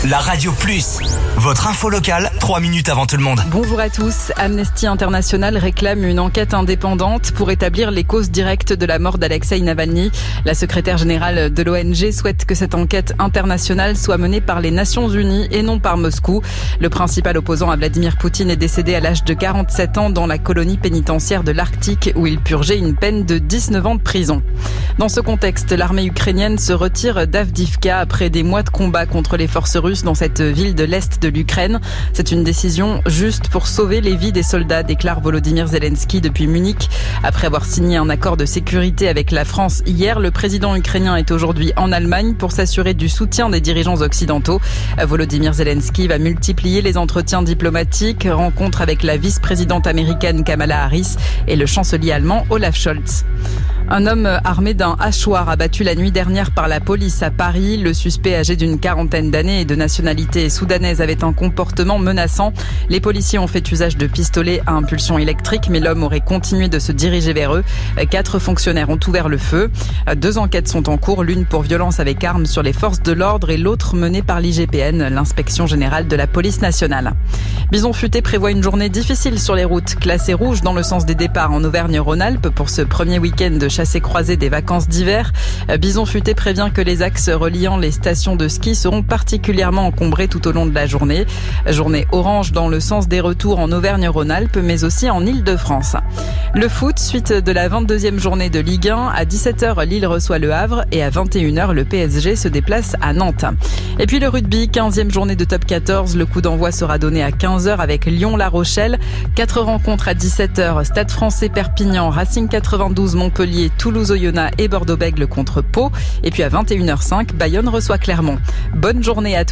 la Radio Plus. Votre info locale, 3 minutes avant tout le monde. Bonjour à tous. Amnesty International réclame une enquête indépendante pour établir les causes directes de la mort d'Alexeï Navalny. La secrétaire générale de l'ONG souhaite que cette enquête internationale soit menée par les Nations Unies et non par Moscou. Le principal opposant à Vladimir Poutine est décédé à l'âge de 47 ans dans la colonie pénitentiaire de l'Arctique où il purgeait une peine de 19 ans de prison. Dans ce contexte, l'armée ukrainienne se retire d'Avdivka après des mois de combat contre les forces russes dans cette ville de l'Est de l'Ukraine. C'est une décision juste pour sauver les vies des soldats, déclare Volodymyr Zelensky depuis Munich. Après avoir signé un accord de sécurité avec la France hier, le président ukrainien est aujourd'hui en Allemagne pour s'assurer du soutien des dirigeants occidentaux. Volodymyr Zelensky va multiplier les entretiens diplomatiques, rencontres avec la vice-présidente américaine Kamala Harris et le chancelier allemand Olaf Scholz. Un homme armé d'un hachoir abattu la nuit dernière par la police à Paris. Le suspect âgé d'une quarantaine d'années et de nationalité soudanaise avait un comportement menaçant. Les policiers ont fait usage de pistolets à impulsion électrique, mais l'homme aurait continué de se diriger vers eux. 4 fonctionnaires ont ouvert le feu. 2 enquêtes sont en cours, l'une pour violence avec armes sur les forces de l'ordre et l'autre menée par l'IGPN, l'inspection générale de la police nationale. Bison Futé prévoit une journée difficile sur les routes, classée rouge dans le sens des départs en Auvergne-Rhône-Alpes pour ce premier week-end de chassé-croisé des vacances d'hiver. Bison Futé prévient que les axes reliant les stations de ski seront particulièrement encombrés tout au long de la journée. Journée orange dans le sens des retours en Auvergne-Rhône-Alpes, mais aussi en Île-de-France. Le foot, suite de la 22e journée de Ligue 1. À 17h, Lille reçoit Le Havre et à 21h, le PSG se déplace à Nantes. Et puis le rugby, 15e journée de top 14. Le coup d'envoi sera donné à 15h avec Lyon-La Rochelle. 4 rencontres à 17h. Stade Français Perpignan, Racing 92 Montpellier, Toulouse-Oyonnax et Bordeaux-Bègles contre Pau. Et puis à 21h05, Bayonne reçoit Clermont. Bonne journée à tous.